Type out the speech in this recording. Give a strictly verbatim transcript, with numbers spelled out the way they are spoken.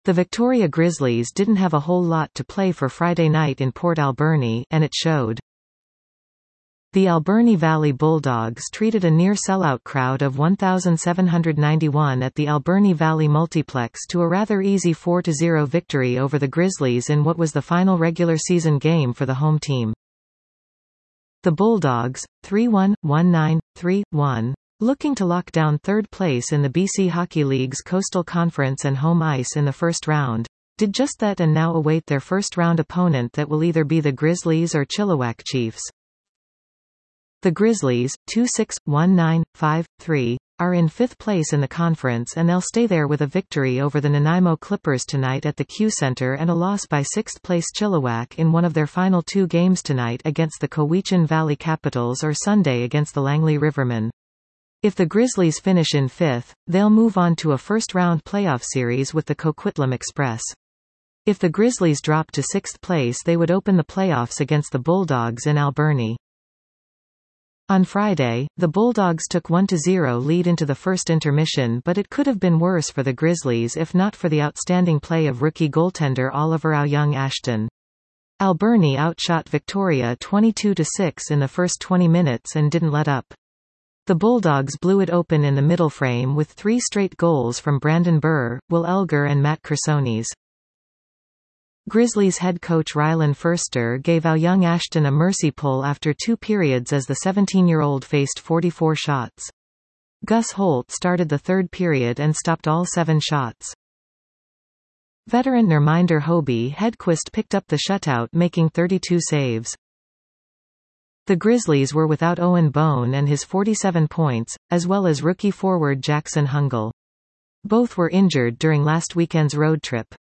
The Victoria Grizzlies didn't have a whole lot to play for Friday night in Port Alberni, and it showed. The Alberni Valley Bulldogs treated a near-sellout crowd of one thousand seven hundred ninety-one at the Alberni Valley Multiplex to a rather easy four to zero victory over the Grizzlies in what was the final regular season game for the home team. The Bulldogs, three one, one nine, three one, looking to lock down third place in the B C Hockey League's Coastal Conference and home ice in the first round, did just that and now await their first-round opponent that will either be the Grizzlies or Chilliwack Chiefs. The Grizzlies, two six, one nine, five three, are in fifth place in the conference and they'll stay there with a victory over the Nanaimo Clippers tonight at the Q Center and a loss by sixth-place Chilliwack in one of their final two games tonight against the Cowichan Valley Capitals or Sunday against the Langley Rivermen. If the Grizzlies finish in fifth, they'll move on to a first-round playoff series with the Coquitlam Express. If the Grizzlies drop to sixth place, they would open the playoffs against the Bulldogs in Alberni. On Friday, the Bulldogs took one to zero lead into the first intermission, but it could have been worse for the Grizzlies if not for the outstanding play of rookie goaltender Oliver Auyung-Ashton. Alberni outshot Victoria twenty-two to six in the first twenty minutes and didn't let up. The Bulldogs blew it open in the middle frame with three straight goals from Brandon Burr, Will Elgar and Matt Cressones. Grizzlies head coach Rylan Furster gave Auyung-Ashton a mercy pull after two periods as the seventeen-year-old faced forty-four shots. Gus Holt started the third period and stopped all seven shots. Veteran Nerminder Hobie Hedquist picked up the shutout, making thirty-two saves. The Grizzlies were without Owen Bone and his forty-seven points, as well as rookie forward Jackson Hungle. Both were injured during last weekend's road trip.